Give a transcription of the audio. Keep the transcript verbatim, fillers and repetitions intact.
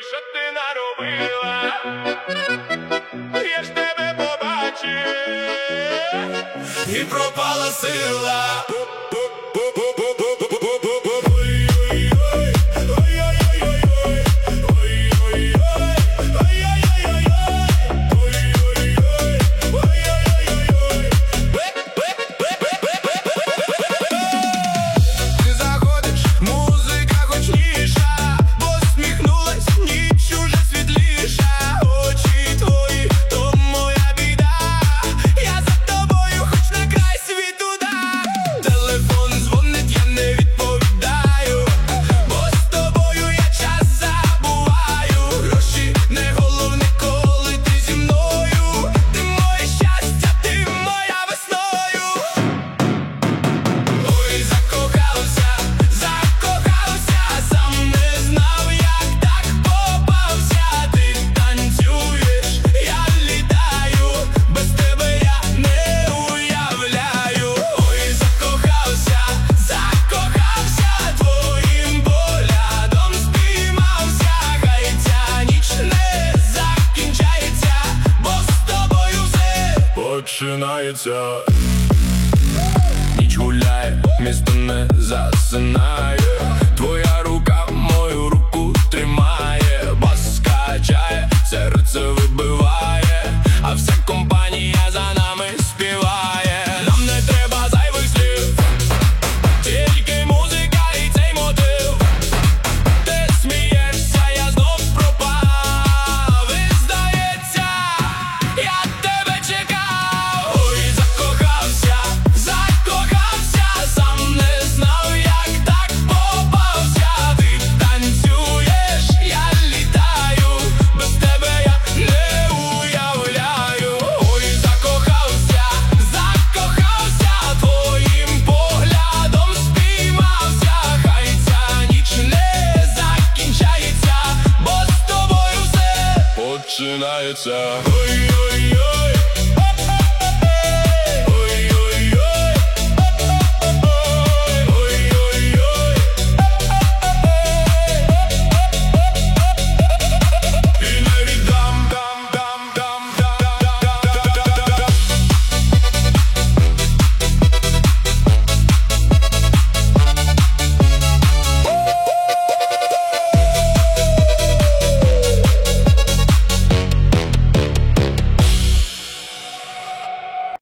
що ти наробила, я ж тебе побачив, і пропала сила. Починається. Ніч гуляє, місто не засинає, твоя рука мою руку тримає, бас качає, серце вибиває, а вся компанія за нами співає. Нам не треба зайвих слів, тільки музика і цей мотив. Ти смієшся, я знов пропав, і здається, я тебе чекав. Починається.